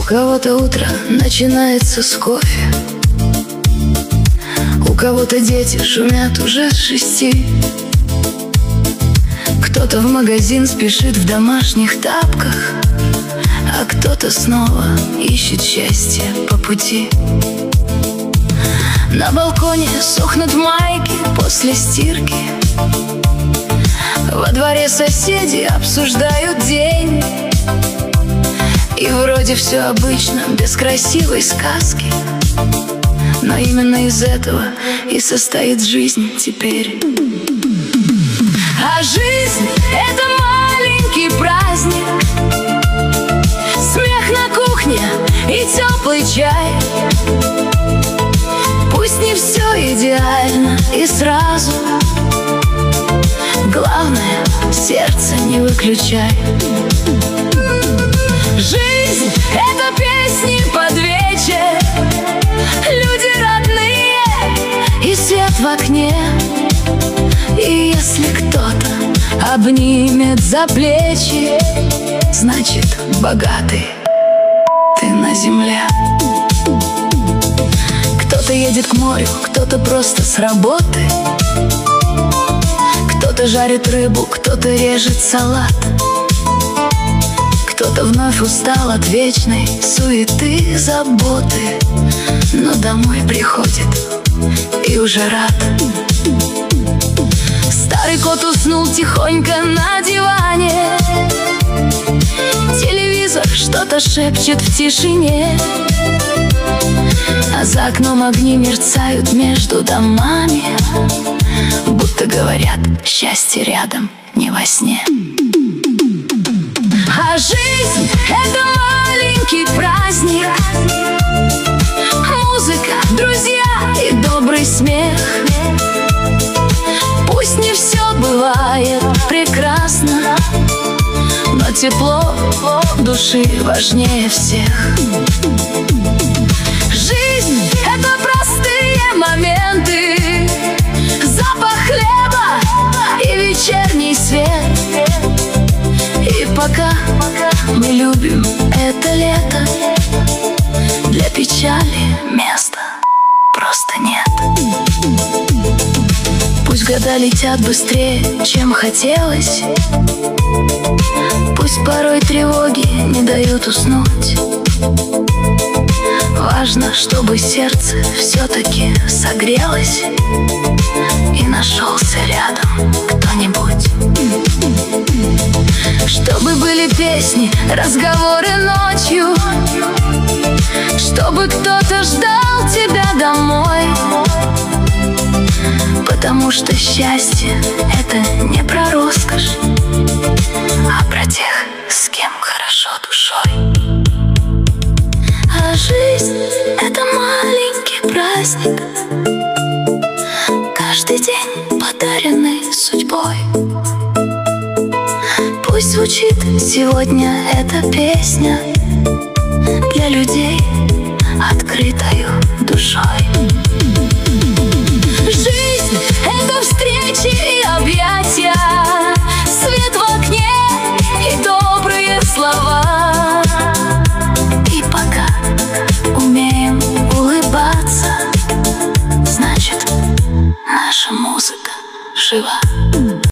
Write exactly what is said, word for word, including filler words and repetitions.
кого-то утро начинается с кофе, у кого-то дети шумят уже с шести. Кто-то в магазин спешит в домашних тапках, а кто-то снова ищет счастье по пути. На балконе сохнут майки после стирки, во дворе соседи обсуждают день. И вроде все обычно, без красивой сказки, но именно из этого и состоит жизнь теперь. А жизнь — это маленький праздник, смех на кухне и теплый чай. Пусть не все идеально и сразу, главное, сердце не выключай. Жизнь — это песни под вечер, люди родные и свет в окне. И если кто-то обнимет за плечи, значит, богатый ты на земле. Кто-то едет к морю, кто-то просто с работы, кто-то жарит рыбу, кто-то режет салат. Кто-то вновь устал от вечной суеты, заботы, но домой приходит и уже рад. Старый кот уснул тихонько на диване, телевизор что-то шепчет в тишине, а за окном огни мерцают между домами, будто говорят: счастье рядом, не во сне. А жизнь — это маленький праздник, музыка, друзья и добрый смех. Пусть не все бывает прекрасно, но тепло души важнее всех. Жизнь — это простые моменты, запах хлеба и вечерний свет. И пока мы любим это лето, для печали места просто нет. Пусть года летят быстрее, чем хотелось, пусть порой тревоги не дают уснуть. Важно, чтобы сердце все-таки согрелось и нашелся рядом кто-нибудь. Чтобы были песни, разговоры ночью, чтобы кто-то ждал тебя домой. Потому что счастье — это не про роскошь, а про тех, с кем хорошо душой. А жизнь — это маленький праздник, каждый день подаренный судьбой. Пусть звучит сегодня эта песня для людей, открытою душой. Жизнь — это встречи и объятия, свет в окне и добрые слова. И пока умеем улыбаться, значит, наша музыка жива.